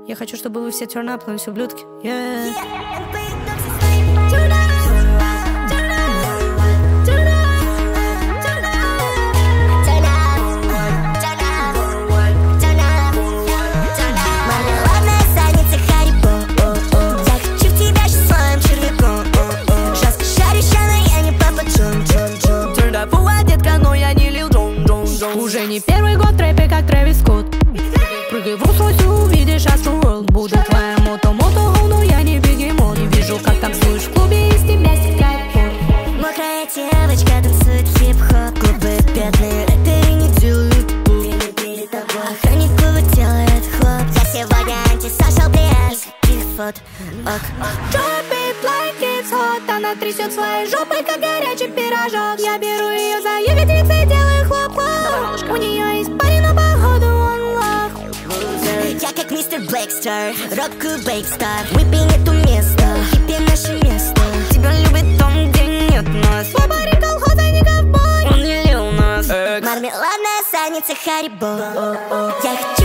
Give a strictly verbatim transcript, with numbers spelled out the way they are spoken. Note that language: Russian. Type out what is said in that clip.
Я хочу, чтобы вы все turn up, но все ублюдки. Yeah. Уже не первый год в рэпе, как Трэвис Скотт. Прыгай в Rolls-Royce, увидишь Astro World. Буду твоя мото-мото, но я не бегемот. Не вижу, как танцуешь в клубе, из тебя стекает пот. Мокрая девочка танцует хип-хоп. Клубы бедные, рэперы не делают пуп. Время перед тобой охранник клуба делает хлоп. Я сегодня антисошал пресс. Фот, ок. Drop it like it's hot. Она трясет своей жопой, как горячий пирожок. Я беру ее за ягодицы и делаю хлоп-хлоп. У нее есть парень, но походу он лох. Я как мистер Блэкстер, року Бейкстар. Выпей эту место, хиппи наше место. Тебя любит там, где нет нас. Свой парень колхоза, не ковбой. Он не лил нас. Мармеладная санница Харибо. Я хочу